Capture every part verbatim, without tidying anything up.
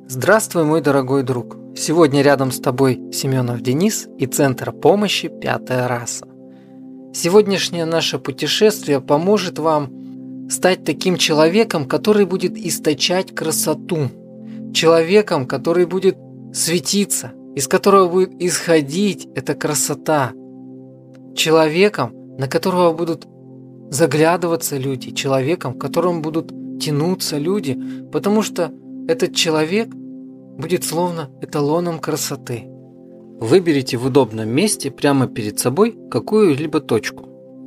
Здравствуй, мой дорогой друг! Сегодня рядом с тобой Семенов Денис и Центр помощи «Пятая раса». Сегодняшнее наше путешествие поможет вам стать таким человеком, который будет источать красоту. Человеком, который будет светиться, из которого будет исходить эта красота. Человеком, на которого будут заглядываться люди. Человеком, к которому будут тянуться люди, потому что этот человек будет словно эталоном красоты. Выберите в удобном месте прямо перед собой какую-либо точку.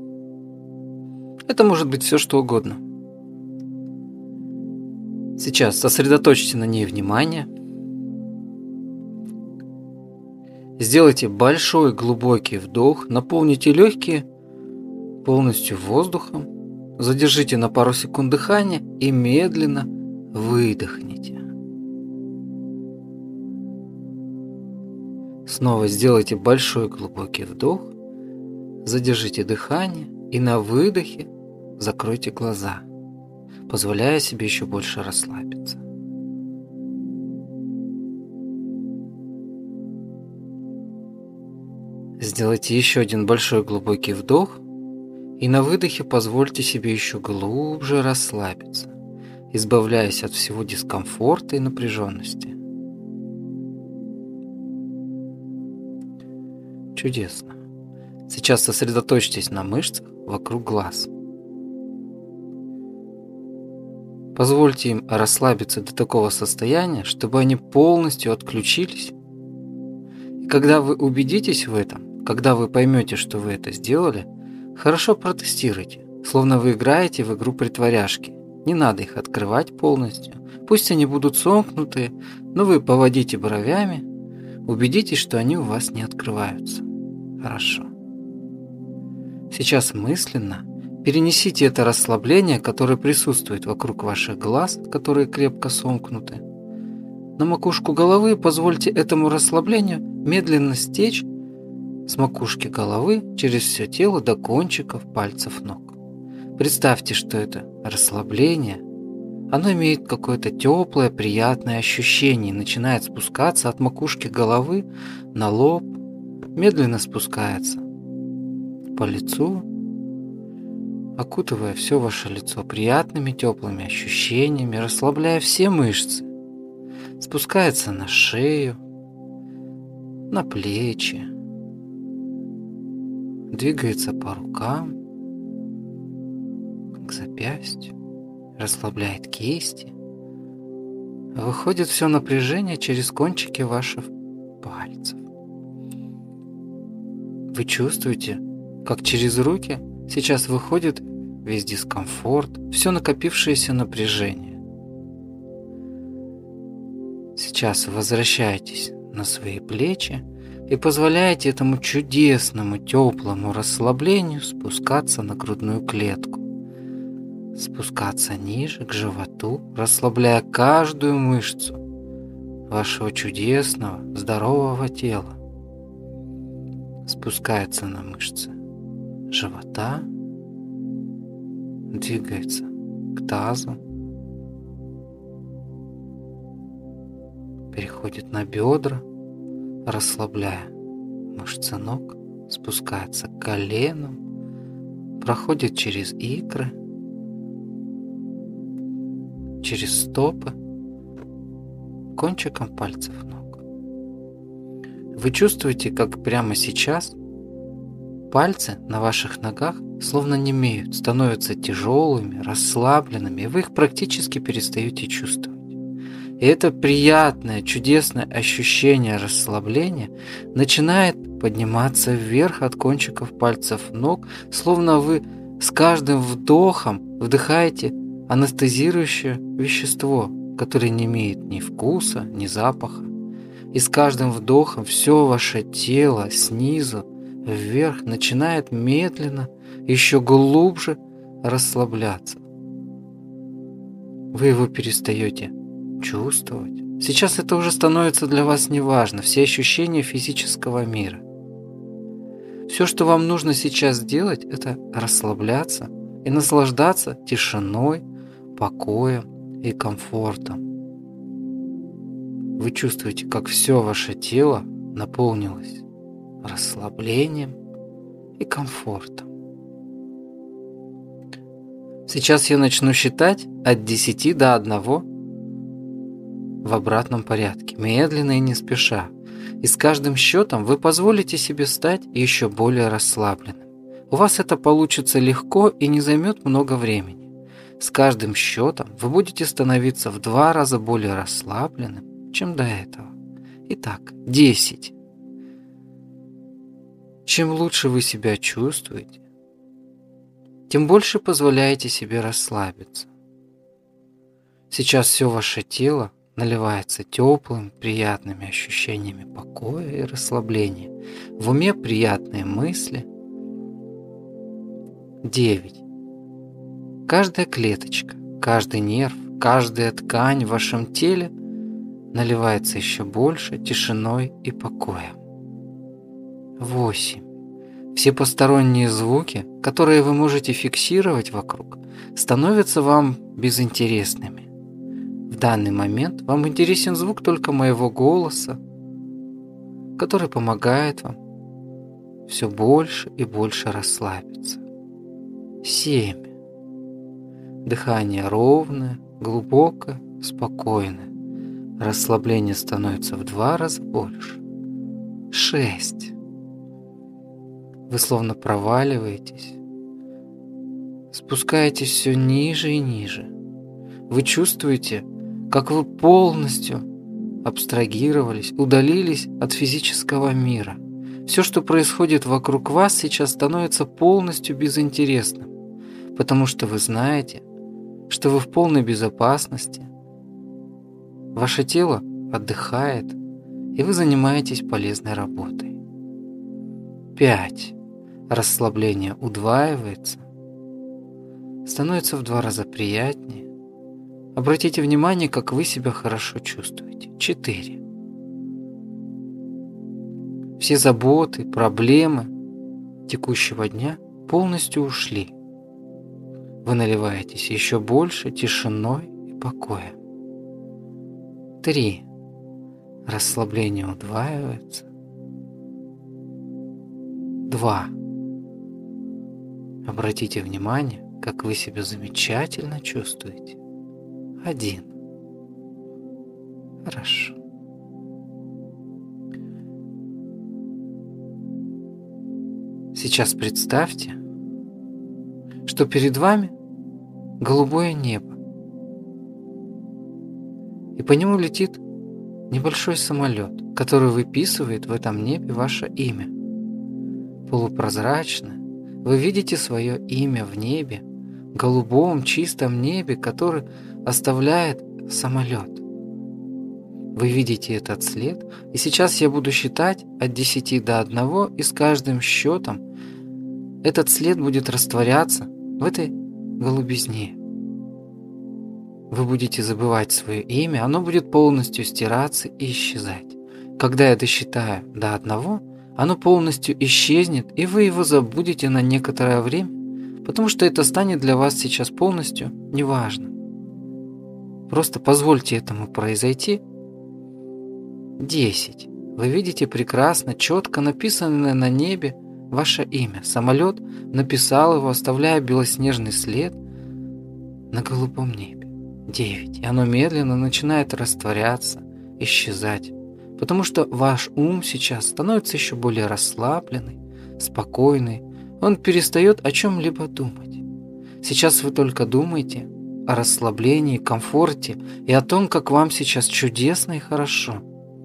Это может быть все, что угодно. Сейчас сосредоточьте на ней внимание. Сделайте большой глубокий вдох, наполните легкие полностью воздухом, задержите на пару секунд дыхание и медленно выдохните. Снова сделайте большой глубокий вдох, задержите дыхание и на выдохе закройте глаза, позволяя себе еще больше расслабиться. Сделайте еще один большой глубокий вдох и на выдохе позвольте себе еще глубже расслабиться, избавляясь от всего дискомфорта и напряженности. Чудесно. Сейчас сосредоточьтесь на мышцах вокруг глаз. Позвольте им расслабиться до такого состояния, чтобы они полностью отключились. И когда вы убедитесь в этом, когда вы поймете, что вы это сделали, хорошо протестируйте, словно вы играете в игру притворяшки. Не надо их открывать полностью. Пусть они будут сомкнутые, но вы поводите бровями, убедитесь, что они у вас не открываются. Хорошо. Сейчас мысленно перенесите это расслабление, которое присутствует вокруг ваших глаз, которые крепко сомкнуты, на макушку головы и позвольте этому расслаблению медленно стечь с макушки головы через все тело до кончиков пальцев ног. Представьте, что это расслабление, оно имеет какое-то теплое, приятное ощущение и начинает спускаться от макушки головы на лоб, медленно спускается по лицу, окутывая все ваше лицо приятными теплыми ощущениями, расслабляя все мышцы, спускается на шею, на плечи, двигается по рукам, к запястью, расслабляет кисти, выходит все напряжение через кончики ваших пальцев. Вы чувствуете, как через руки сейчас выходит весь дискомфорт, все накопившееся напряжение. Сейчас возвращаетесь на свои плечи и позволяете этому чудесному теплому расслаблению спускаться на грудную клетку, спускаться ниже к животу, расслабляя каждую мышцу вашего чудесного, здорового тела. Спускается на мышцы живота, двигается к тазу, переходит на бедра, расслабляя мышцы ног, спускается к коленам, проходит через икры, через стопы, кончиком пальцев ног. Вы чувствуете, как прямо сейчас пальцы на ваших ногах словно немеют, становятся тяжелыми, расслабленными, и вы их практически перестаете чувствовать. И это приятное, чудесное ощущение расслабления начинает подниматься вверх от кончиков пальцев ног, словно вы с каждым вдохом вдыхаете анестезирующее вещество, которое не имеет ни вкуса, ни запаха. И с каждым вдохом все ваше тело снизу вверх начинает медленно, еще глубже расслабляться. Вы его перестаете чувствовать. Сейчас это уже становится для вас неважно, все ощущения физического мира. Все, что вам нужно сейчас сделать, это расслабляться и наслаждаться тишиной, покоем и комфортом. Вы чувствуете, как все ваше тело наполнилось расслаблением и комфортом. Сейчас я начну считать от десяти до одного в обратном порядке, медленно и не спеша. И с каждым счетом вы позволите себе стать еще более расслабленным. У вас это получится легко и не займет много времени. С каждым счетом вы будете становиться в два раза более расслабленным, чем до этого. Итак, десять. Чем лучше вы себя чувствуете, тем больше позволяете себе расслабиться. Сейчас все ваше тело наливается теплым, приятными ощущениями покоя и расслабления. В уме приятные мысли. девять. Каждая клеточка, каждый нерв, каждая ткань в вашем теле наливается еще больше тишиной и покоем. восемь. Все посторонние звуки, которые вы можете фиксировать вокруг, становятся вам безинтересными. В данный момент вам интересен звук только моего голоса, который помогает вам все больше и больше расслабиться. семь. Дыхание ровное, глубокое, спокойное. Расслабление становится в два раза больше. шесть. Вы словно проваливаетесь, спускаетесь все ниже и ниже. Вы чувствуете, как вы полностью абстрагировались, удалились от физического мира. Все, что происходит вокруг вас, сейчас становится полностью безинтересным, потому что вы знаете, что вы в полной безопасности, ваше тело отдыхает, и вы занимаетесь полезной работой. пять. Расслабление удваивается, становится в два раза приятнее. Обратите внимание, как вы себя хорошо чувствуете. четыре. Все заботы, проблемы текущего дня полностью ушли. Вы наливаетесь еще больше тишиной и покоем. три. Расслабление удваивается. два. Обратите внимание, как вы себя замечательно чувствуете. один. Хорошо. Сейчас представьте, что перед вами голубое небо, и по нему летит небольшой самолет, который выписывает в этом небе ваше имя. Полупрозрачное, вы видите свое имя в небе, голубом чистом небе, который оставляет самолет. Вы видите этот след, и сейчас я буду считать от десяти до одного, и с каждым счетом этот след будет растворяться в этой голубизне. Вы будете забывать свое имя, оно будет полностью стираться и исчезать. Когда я досчитаю до одного, оно полностью исчезнет, и вы его забудете на некоторое время, потому что это станет для вас сейчас полностью неважным. Просто позвольте этому произойти. десять. Вы видите прекрасно, четко написанное на небе ваше имя. Самолет написал его, оставляя белоснежный след на голубом небе. девять. И оно медленно начинает растворяться, исчезать. Потому что ваш ум сейчас становится еще более расслабленный, спокойный. Он перестает о чем-либо думать. Сейчас вы только думаете о расслаблении, комфорте и о том, как вам сейчас чудесно и хорошо.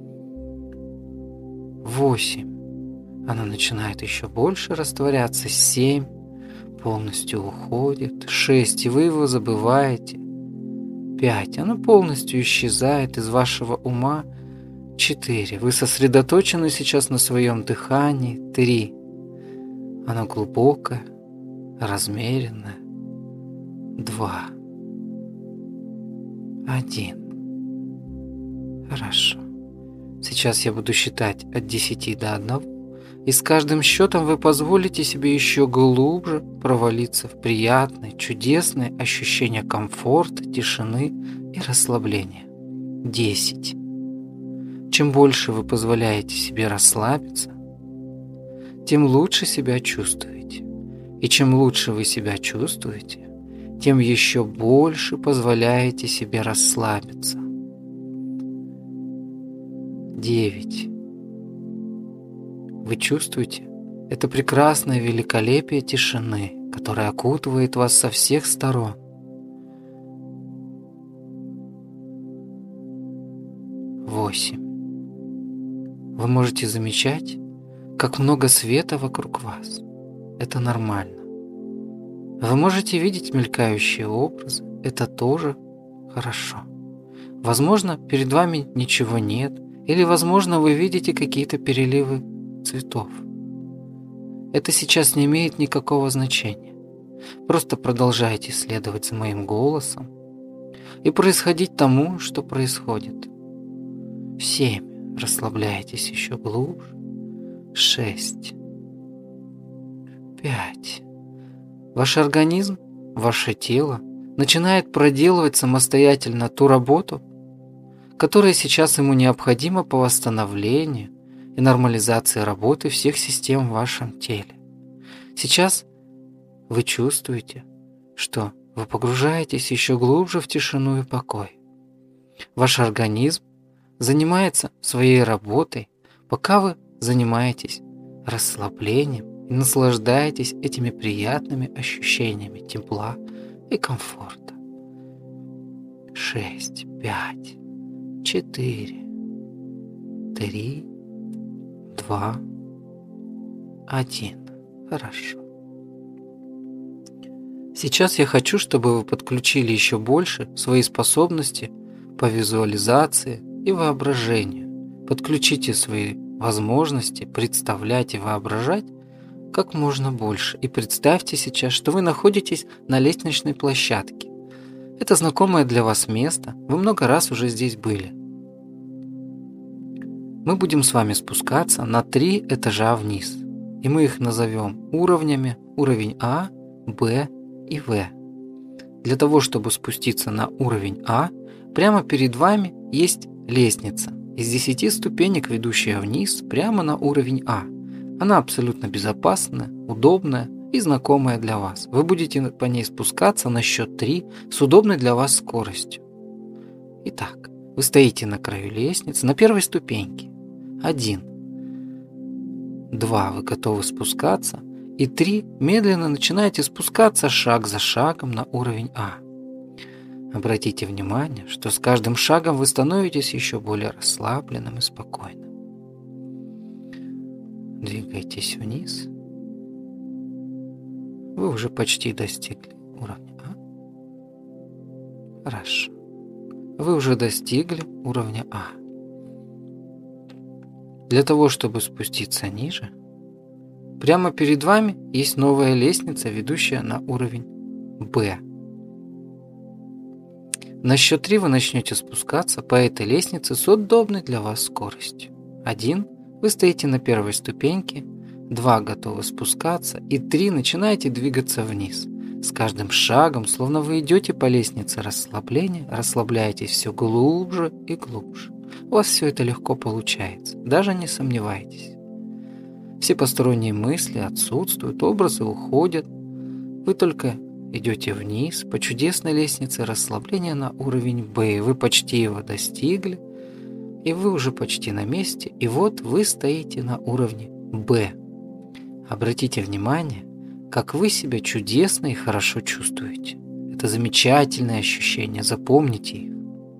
восемь. Оно начинает еще больше растворяться. семь. Полностью уходит. шесть. И вы его забываете. пять. Оно полностью исчезает из вашего ума. четыре. Вы сосредоточены сейчас на своем дыхании. три. Оно глубокое, размеренное. два. один. Хорошо. Сейчас я буду считать от десяти до одного, и с каждым счетом вы позволите себе еще глубже провалиться в приятное, чудесное ощущение комфорта, тишины и расслабления. десять. Чем больше вы позволяете себе расслабиться, тем лучше себя чувствуете. И чем лучше вы себя чувствуете, тем еще больше позволяете себе расслабиться. Девять. Вы чувствуете это прекрасное великолепие тишины, которое окутывает вас со всех сторон. Восемь. Вы можете замечать, как много света вокруг вас. Это нормально. Вы можете видеть мелькающие образы. Это тоже хорошо. Возможно, перед вами ничего нет, или, возможно, вы видите какие-то переливы цветов. Это сейчас не имеет никакого значения. Просто продолжайте следовать за моим голосом и происходить тому, что происходит. Семь. Расслабляйтесь еще глубже. Шесть. Пять. Ваш организм, ваше тело начинает проделывать самостоятельно ту работу, которая сейчас ему необходима по восстановлению и нормализации работы всех систем в вашем теле. Сейчас вы чувствуете, что вы погружаетесь еще глубже в тишину и покой. Ваш организм занимается своей работой, пока вы занимаетесь расслаблением и наслаждаетесь этими приятными ощущениями тепла и комфорта. Шесть, пять, четыре, три, два, один. Хорошо. Сейчас я хочу, чтобы вы подключили еще больше свои способности по визуализации и воображению. Подключите свои возможности представлять и воображать как можно больше. И представьте сейчас, что вы находитесь на лестничной площадке. Это знакомое для вас место. Вы много раз уже здесь были. Мы будем с вами спускаться на три этажа вниз. И мы их назовем уровнями. Уровень А, Б и В. Для того, чтобы спуститься на уровень А, прямо перед вами есть лестница из десяти ступенек, ведущая вниз прямо на уровень А. Она абсолютно безопасная, удобная и знакомая для вас. Вы будете по ней спускаться на счет три с удобной для вас скоростью. Итак, вы стоите на краю лестницы, на первой ступеньке. Один. Два. Вы готовы спускаться. И три. Медленно начинаете спускаться шаг за шагом на уровень А. Обратите внимание, что с каждым шагом вы становитесь еще более расслабленным и спокойным. Двигайтесь вниз. Вы уже почти достигли уровня А. Хорошо. Вы уже достигли уровня А. Для того, чтобы спуститься ниже, прямо перед вами есть новая лестница, ведущая на уровень Б. На счет три вы начнете спускаться по этой лестнице с удобной для вас скоростью. Один. Вы стоите на первой ступеньке. Два. Готовы спускаться. И три. Начинаете двигаться вниз. С каждым шагом, словно вы идете по лестнице расслабления, расслабляетесь все глубже и глубже. У вас все это легко получается. Даже не сомневайтесь. Все посторонние мысли отсутствуют, образы уходят. Вы только идете вниз по чудесной лестнице расслабления на уровень Б. Вы почти его достигли, и вы уже почти на месте. И вот вы стоите на уровне Б. Обратите внимание, как вы себя чудесно и хорошо чувствуете. Это замечательные ощущения, запомните их.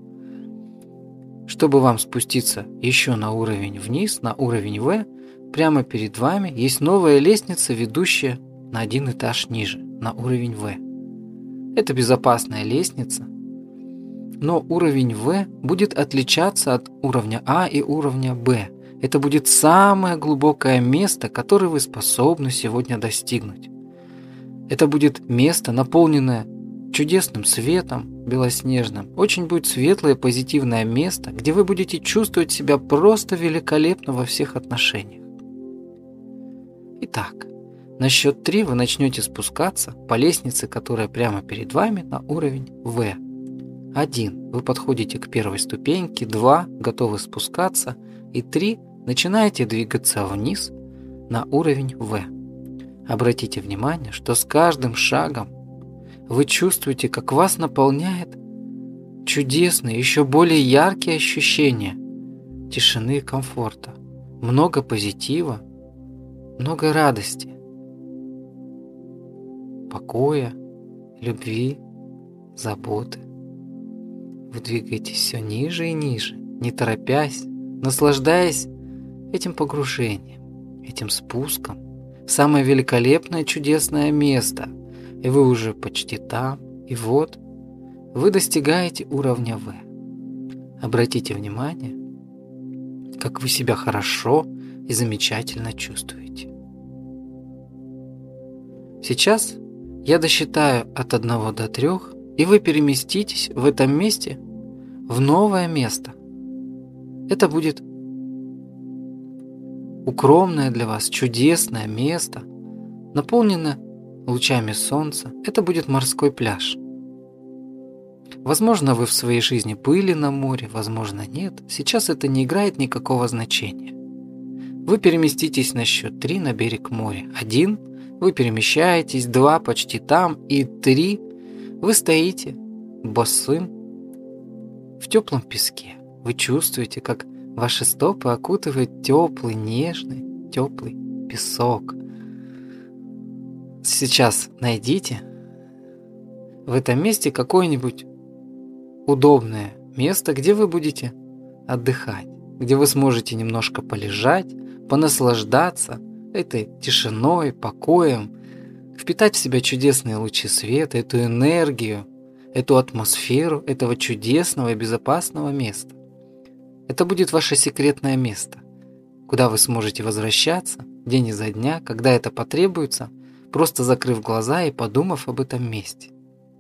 Чтобы вам спуститься еще на уровень вниз, на уровень В, прямо перед вами есть новая лестница, ведущая на один этаж ниже, на уровень В. Это безопасная лестница, но уровень В будет отличаться от уровня А и уровня Б. Это будет самое глубокое место, которое вы способны сегодня достигнуть. Это будет место, наполненное чудесным светом, белоснежным. Очень будет светлое, позитивное место, где вы будете чувствовать себя просто великолепно во всех отношениях. Итак, на счет три вы начнете спускаться по лестнице, которая прямо перед вами, на уровень В. Один. Вы подходите к первой ступеньке. Два. Готовы спускаться. И три. Начинаете двигаться вниз на уровень В. Обратите внимание, что с каждым шагом вы чувствуете, как вас наполняет чудесные, еще более яркие ощущения тишины и комфорта. Много позитива, много радости, покоя, любви, заботы. Вы двигаетесь все ниже и ниже, не торопясь, наслаждаясь этим погружением, этим спуском в самое великолепное чудесное место. И вы уже почти там, и вот вы достигаете уровня В. Обратите внимание, как вы себя хорошо и замечательно чувствуете. Сейчас я досчитаю от одного до трех, и вы переместитесь в этом месте в новое место. Это будет укромное для вас чудесное место, наполненное лучами солнца. Это будет морской пляж. Возможно, вы в своей жизни были на море, возможно, нет. Сейчас это не играет никакого значения. Вы переместитесь на счет три на берег моря. Один, вы перемещаетесь, два, почти там, и три, вы стоите босым в теплом песке. Вы чувствуете, как ваши стопы окутывает теплый, нежный, теплый песок. Сейчас найдите в этом месте какое-нибудь удобное место, где вы будете отдыхать, где вы сможете немножко полежать, понаслаждаться этой тишиной, покоем, впитать в себя чудесные лучи света, эту энергию, эту атмосферу этого чудесного и безопасного места. Это будет ваше секретное место, куда вы сможете возвращаться день изо дня, когда это потребуется, просто закрыв глаза и подумав об этом месте.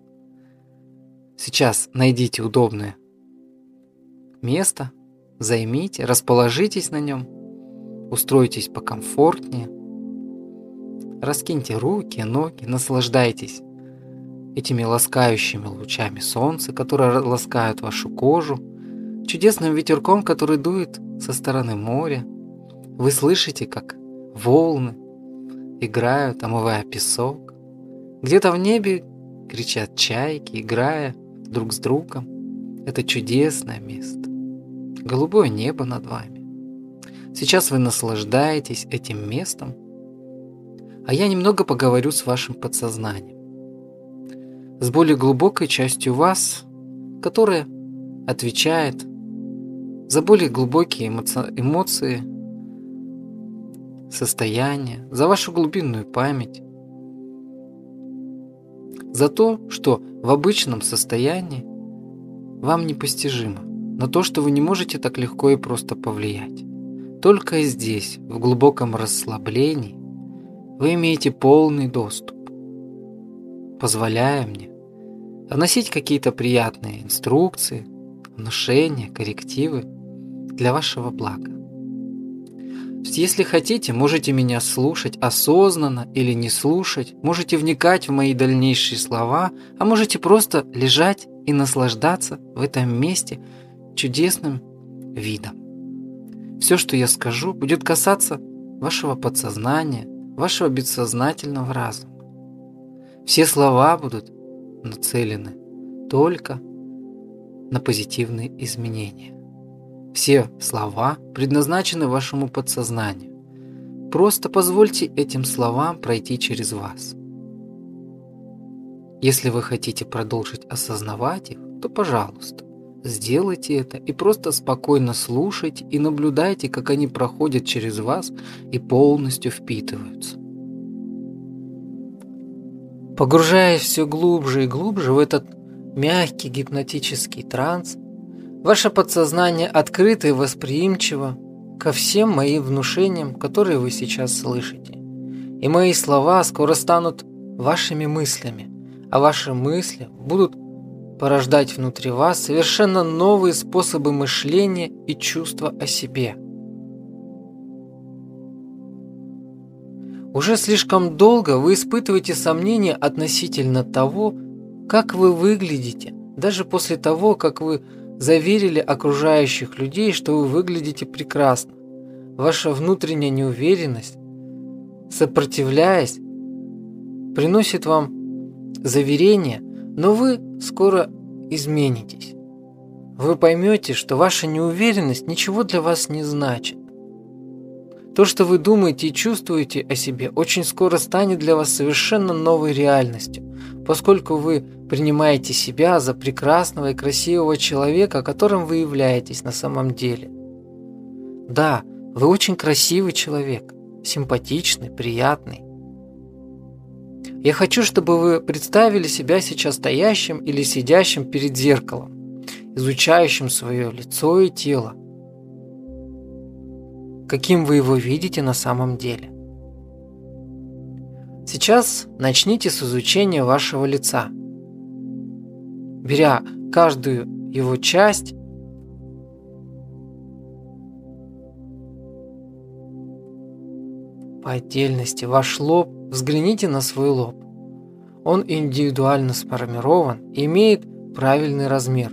Сейчас найдите удобное место, займите, расположитесь на нем, устройтесь покомфортнее, раскиньте руки, ноги, наслаждайтесь этими ласкающими лучами солнца, которые ласкают вашу кожу, чудесным ветерком, который дует со стороны моря. Вы слышите, как волны играют, омывая песок. Где-то в небе кричат чайки, играя друг с другом. Это чудесное место. Голубое небо над вами. Сейчас вы наслаждаетесь этим местом, а я немного поговорю с вашим подсознанием, с более глубокой частью вас, которая отвечает за более глубокие эмоци- эмоции, состояния, за вашу глубинную память, за то, что в обычном состоянии вам непостижимо, на то, что вы не можете так легко и просто повлиять. Только здесь, в глубоком расслаблении, вы имеете полный доступ, позволяя мне вносить какие-то приятные инструкции, внушения, коррективы для вашего блага. Если хотите, можете меня слушать осознанно или не слушать, можете вникать в мои дальнейшие слова, а можете просто лежать и наслаждаться в этом месте чудесным видом. Все, что я скажу, будет касаться вашего подсознания, вашего бессознательного разума. Все слова будут нацелены только на позитивные изменения. Все слова предназначены вашему подсознанию. Просто позвольте этим словам пройти через вас. Если вы хотите продолжить осознавать их, то, пожалуйста, сделайте это и просто спокойно слушайте и наблюдайте, как они проходят через вас и полностью впитываются. Погружаясь все глубже и глубже в этот мягкий гипнотический транс, ваше подсознание открыто и восприимчиво ко всем моим внушениям, которые вы сейчас слышите. И мои слова скоро станут вашими мыслями, а ваши мысли будут порождать внутри вас совершенно новые способы мышления и чувства о себе. Уже слишком долго вы испытываете сомнения относительно того, как вы выглядите, даже после того, как вы заверили окружающих людей, что вы выглядите прекрасно. Ваша внутренняя неуверенность, сопротивляясь, приносит вам заверение, но вы скоро изменитесь. Вы поймете, что ваша неуверенность ничего для вас не значит. То, что вы думаете и чувствуете о себе, очень скоро станет для вас совершенно новой реальностью, поскольку вы принимаете себя за прекрасного и красивого человека, которым вы являетесь на самом деле. Да, вы очень красивый человек, симпатичный, приятный. Я хочу, чтобы вы представили себя сейчас стоящим или сидящим перед зеркалом, изучающим свое лицо и тело, каким вы его видите на самом деле. Сейчас начните с изучения вашего лица, беря каждую его часть по отдельности. Ваш лоб, взгляните на свой лоб. Он индивидуально сформирован и имеет правильный размер.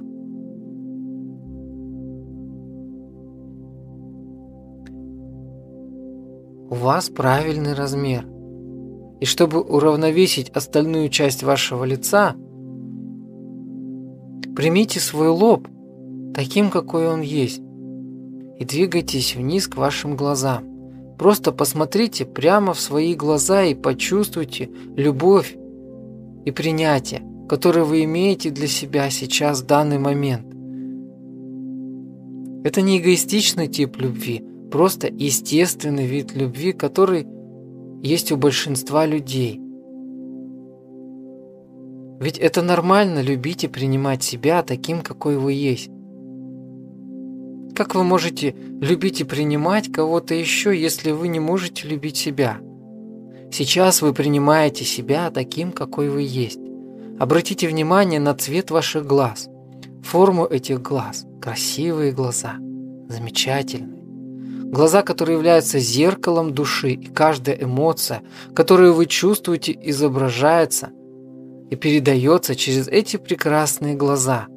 У вас правильный размер. И чтобы уравновесить остальную часть вашего лица, примите свой лоб таким, какой он есть, и двигайтесь вниз к вашим глазам. Просто посмотрите прямо в свои глаза и почувствуйте любовь и принятие, которое вы имеете для себя сейчас в данный момент. Это не эгоистичный тип любви, просто естественный вид любви, который есть у большинства людей. Ведь это нормально любить и принимать себя таким, какой вы есть. Как вы можете любить и принимать кого-то еще, если вы не можете любить себя? Сейчас вы принимаете себя таким, какой вы есть. Обратите внимание на цвет ваших глаз, форму этих глаз. Красивые глаза, замечательные. Глаза, которые являются зеркалом души, и каждая эмоция, которую вы чувствуете, изображается и передается через эти прекрасные глаза.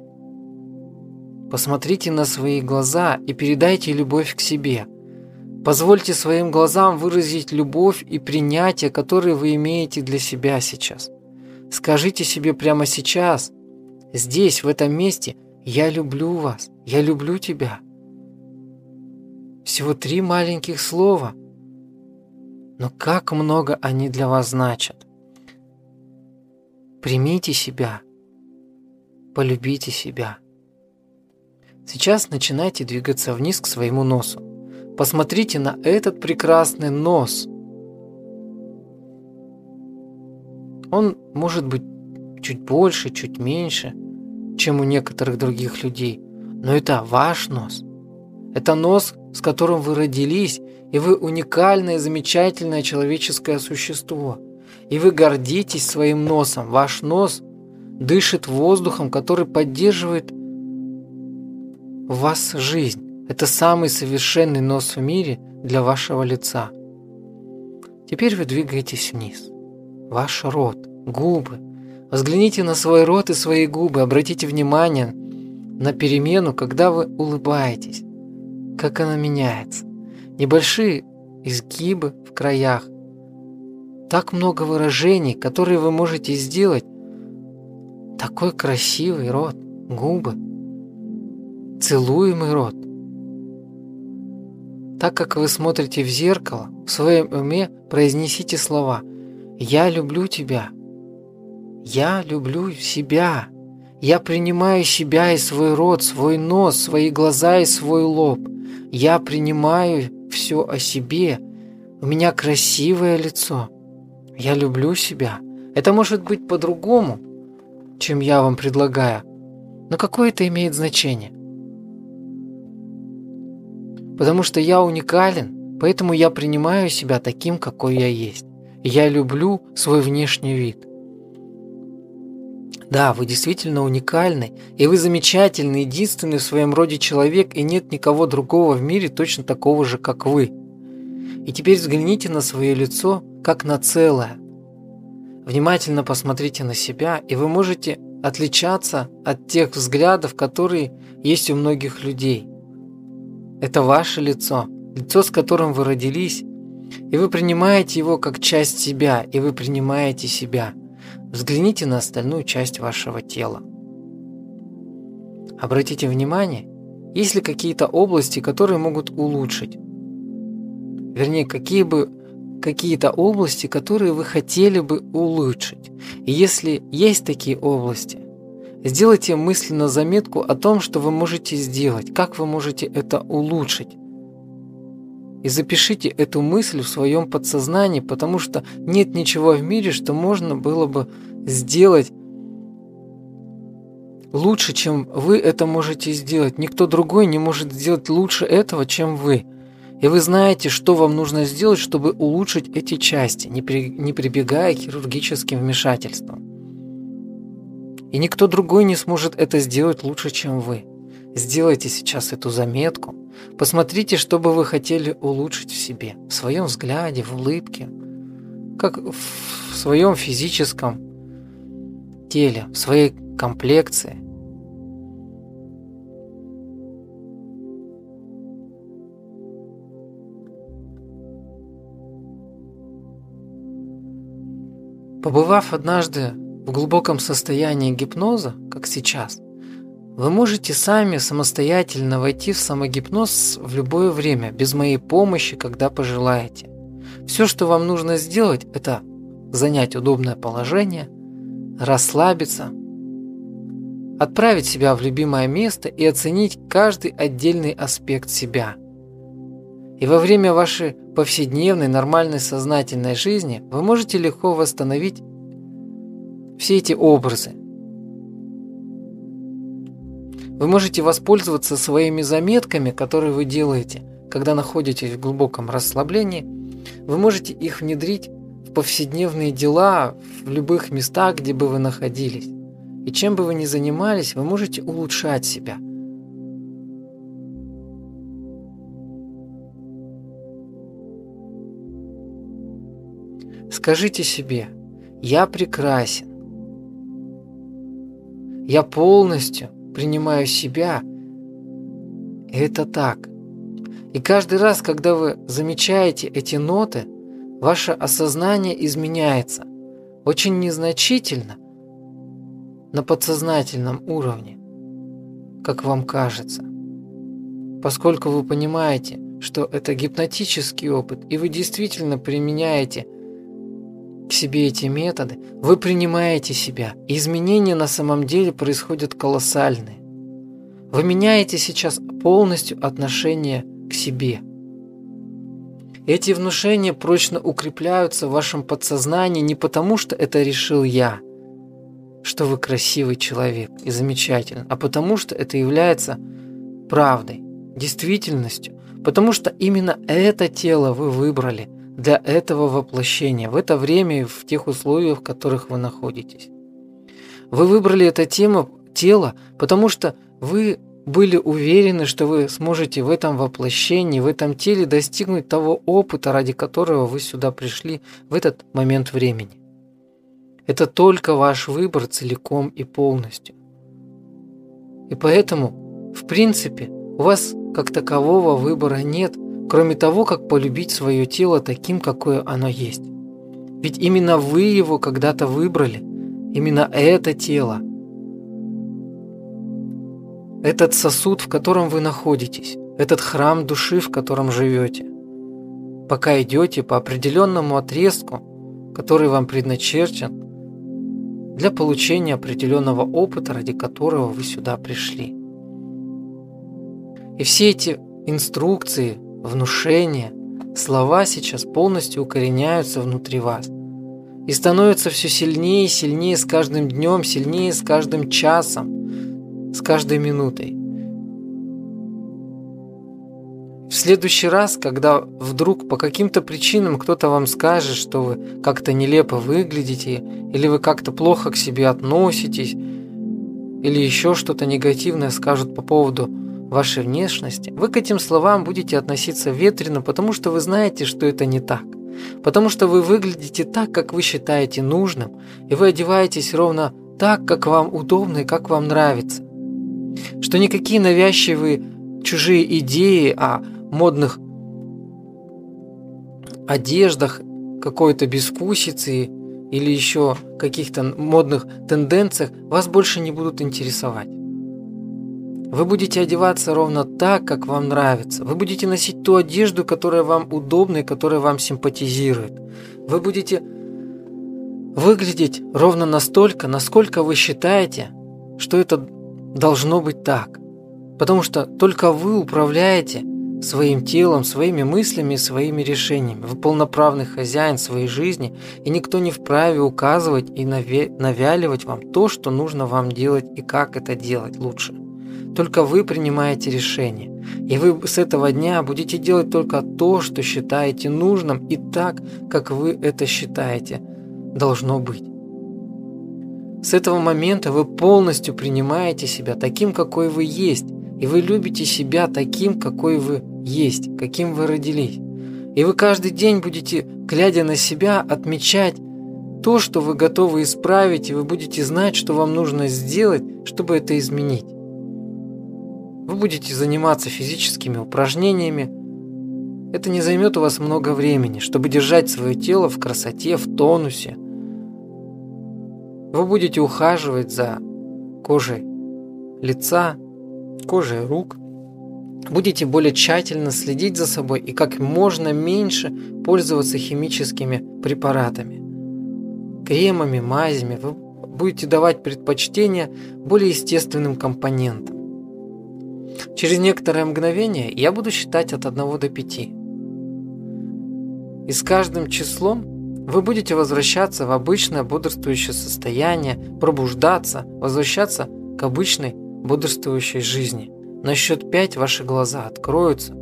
Посмотрите на свои глаза и передайте любовь к себе. Позвольте своим глазам выразить любовь и принятие, которые вы имеете для себя сейчас. Скажите себе прямо сейчас, здесь, в этом месте: «Я люблю вас, я люблю тебя». Всего три маленьких слова, но как много они для вас значат. Примите себя, полюбите себя. Сейчас начинайте двигаться вниз к своему носу. Посмотрите на этот прекрасный нос. Он может быть чуть больше, чуть меньше, чем у некоторых других людей. Но это ваш нос. Это нос, с которым вы родились, и вы уникальное, замечательное человеческое существо. И вы гордитесь своим носом. Ваш нос дышит воздухом, который поддерживает в вас жизнь. Это самый совершенный нос в мире для вашего лица. Теперь вы двигаетесь вниз. Ваш рот, губы. Взгляните на свой рот и свои губы. Обратите внимание на перемену, когда вы улыбаетесь. Как она меняется. Небольшие изгибы в краях. Так много выражений, которые вы можете сделать. Такой красивый рот, губы. Целуемый рот. Так как вы смотрите в зеркало, в своем уме произнесите слова: «Я люблю тебя. Я люблю себя. Я принимаю себя и свой рот, свой нос, свои глаза и свой лоб. Я принимаю все о себе. У меня красивое лицо. Я люблю себя». Это может быть по-другому, чем я вам предлагаю, но какое это имеет значение? Потому что я уникален, поэтому я принимаю себя таким, какой я есть. И я люблю свой внешний вид. Да, вы действительно уникальный, и вы замечательный, единственный в своем роде человек, и нет никого другого в мире точно такого же, как вы. И теперь взгляните на свое лицо, как на целое. Внимательно посмотрите на себя, и вы можете отличаться от тех взглядов, которые есть у многих людей. Это ваше лицо, лицо, с которым вы родились, и вы принимаете его как часть себя, и вы принимаете себя. Взгляните на остальную часть вашего тела. Обратите внимание, есть ли какие-то области, которые могут улучшить. Вернее, какие бы какие-то области, которые вы хотели бы улучшить. И если есть такие области, сделайте мысленно заметку о том, что вы можете сделать, как вы можете это улучшить. И запишите эту мысль в своем подсознании, потому что нет ничего в мире, что можно было бы сделать лучше, чем вы это можете сделать. Никто другой не может сделать лучше этого, чем вы. И вы знаете, что вам нужно сделать, чтобы улучшить эти части, не, при, не прибегая к хирургическим вмешательствам. И никто другой не сможет это сделать лучше, чем вы. Сделайте сейчас эту заметку. Посмотрите, что бы вы хотели улучшить в себе, в своем взгляде, в улыбке, как в своем физическом теле, в своей комплекции. Побывав однажды в глубоком состоянии гипноза, как сейчас, вы можете сами самостоятельно войти в самогипноз в любое время, без моей помощи, когда пожелаете. Все, что вам нужно сделать, это занять удобное положение, расслабиться, отправить себя в любимое место и оценить каждый отдельный аспект себя. И во время вашей повседневной, нормальной, сознательной жизни вы можете легко восстановить все эти образы. Вы можете воспользоваться своими заметками, которые вы делаете, когда находитесь в глубоком расслаблении. Вы можете их внедрить в повседневные дела, в любых местах, где бы вы находились. И чем бы вы ни занимались, вы можете улучшать себя. Скажите себе: «Я прекрасен. Я полностью принимаю себя». И это так. И каждый раз, когда вы замечаете эти ноты, ваше осознание изменяется. Очень незначительно, на подсознательном уровне, как вам кажется. Поскольку вы понимаете, что это гипнотический опыт, и вы действительно применяете к себе эти методы, вы принимаете себя, и изменения на самом деле происходят колоссальные. Вы меняете сейчас полностью отношение к себе. Эти внушения прочно укрепляются в вашем подсознании не потому, что это решил я, что вы красивый человек и замечательный, а потому что это является правдой, действительностью, потому что именно это тело вы выбрали для этого воплощения, в это время и в тех условиях, в которых вы находитесь. Вы выбрали это тему, тело, потому что вы были уверены, что вы сможете в этом воплощении, в этом теле достигнуть того опыта, ради которого вы сюда пришли в этот момент времени. Это только ваш выбор целиком и полностью. И поэтому, в принципе, у вас как такового выбора нет, кроме того, как полюбить свое тело таким, какое оно есть. Ведь именно вы его когда-то выбрали, именно это тело. Этот сосуд, в котором вы находитесь, этот храм души, в котором живете, пока идете по определенному отрезку, который вам предначерчен, для получения определенного опыта, ради которого вы сюда пришли. И все эти инструкции, внушения, слова сейчас полностью укореняются внутри вас и становятся все сильнее и сильнее с каждым днем, сильнее с каждым часом, с каждой минутой. В следующий раз, когда вдруг по каким-то причинам кто-то вам скажет, что вы как-то нелепо выглядите, или вы как-то плохо к себе относитесь, или еще что-то негативное скажут по поводу вашей внешности, вы к этим словам будете относиться ветрено, потому что вы знаете, что это не так. Потому что вы выглядите так, как вы считаете нужным, и вы одеваетесь ровно так, как вам удобно и как вам нравится. Что никакие навязчивые чужие идеи о модных одеждах, какой-то безвкусице или еще каких-то модных тенденциях вас больше не будут интересовать. Вы будете одеваться ровно так, как вам нравится. Вы будете носить ту одежду, которая вам удобна и которая вам симпатизирует. Вы будете выглядеть ровно настолько, насколько вы считаете, что это должно быть так. Потому что только вы управляете своим телом, своими мыслями и своими решениями. Вы полноправный хозяин своей жизни, и никто не вправе указывать и навяливать вам то, что нужно вам делать и как это делать лучше. Только вы принимаете решение, и вы с этого дня будете делать только то, что считаете нужным, и так, как вы это считаете должно быть. С этого момента вы полностью принимаете себя таким, какой вы есть, и вы любите себя таким, какой вы есть, каким вы родились. И вы каждый день будете, глядя на себя, отмечать то, что вы готовы исправить, и вы будете знать, что вам нужно сделать, чтобы это изменить. Вы будете заниматься физическими упражнениями. Это не займет у вас много времени, чтобы держать свое тело в красоте, в тонусе. Вы будете ухаживать за кожей лица, кожей рук. Будете более тщательно следить за собой и как можно меньше пользоваться химическими препаратами, кремами, мазями. Вы будете давать предпочтение более естественным компонентам. Через некоторое мгновение я буду считать от одного до пяти. И с каждым числом вы будете возвращаться в обычное бодрствующее состояние, пробуждаться, возвращаться к обычной бодрствующей жизни. На счет пять ваши глаза откроются,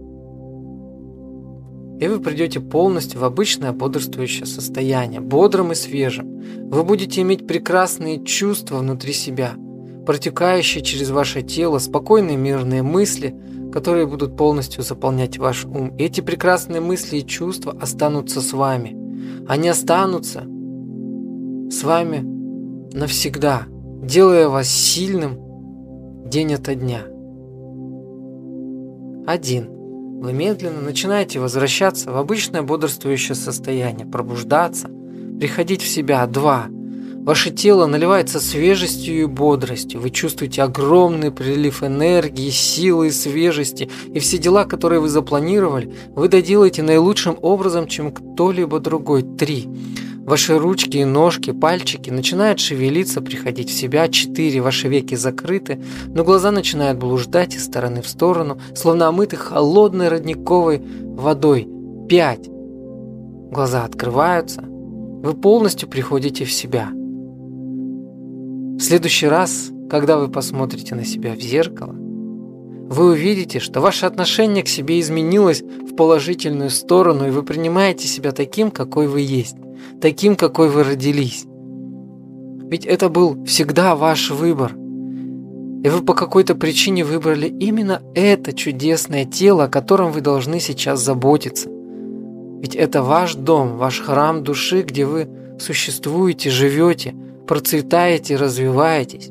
и вы придете полностью в обычное бодрствующее состояние, бодрым и свежим. Вы будете иметь прекрасные чувства внутри себя, протекающие через ваше тело, спокойные мирные мысли, которые будут полностью заполнять ваш ум. И эти прекрасные мысли и чувства останутся с вами. Они останутся с вами навсегда, делая вас сильным день ото дня. Один. Вы медленно начинаете возвращаться в обычное бодрствующее состояние, пробуждаться, приходить в себя. Два. Ваше тело наливается свежестью и бодростью. Вы чувствуете огромный прилив энергии, силы и свежести. И все дела, которые вы запланировали, вы доделаете наилучшим образом, чем кто-либо другой. Три. Ваши ручки и ножки, пальчики начинают шевелиться, приходить в себя. Четыре. Ваши веки закрыты, но глаза начинают блуждать из стороны в сторону, словно омыты холодной родниковой водой. Пять. Глаза открываются. Вы полностью приходите в себя. В следующий раз, когда вы посмотрите на себя в зеркало, вы увидите, что ваше отношение к себе изменилось в положительную сторону, и вы принимаете себя таким, какой вы есть, таким, какой вы родились. Ведь это был всегда ваш выбор, и вы по какой-то причине выбрали именно это чудесное тело, о котором вы должны сейчас заботиться. Ведь это ваш дом, ваш храм души, где вы существуете, живете, процветаете, развиваетесь.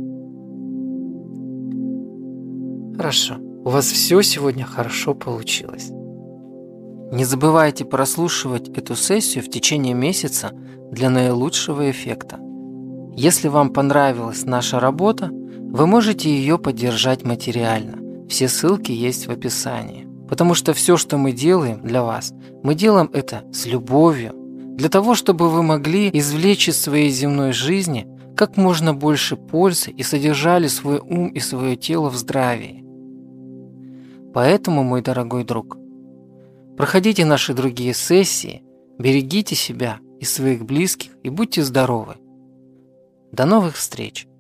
Хорошо, у вас все сегодня хорошо получилось. Не забывайте прослушивать эту сессию в течение месяца для наилучшего эффекта. Если вам понравилась наша работа, вы можете ее поддержать материально. Все ссылки есть в описании. Потому что все, что мы делаем для вас, мы делаем это с любовью, для того, чтобы вы могли извлечь из своей земной жизни как можно больше пользы и содержали свой ум и свое тело в здравии. Поэтому, мой дорогой друг, проходите наши другие сессии, берегите себя и своих близких и будьте здоровы. До новых встреч!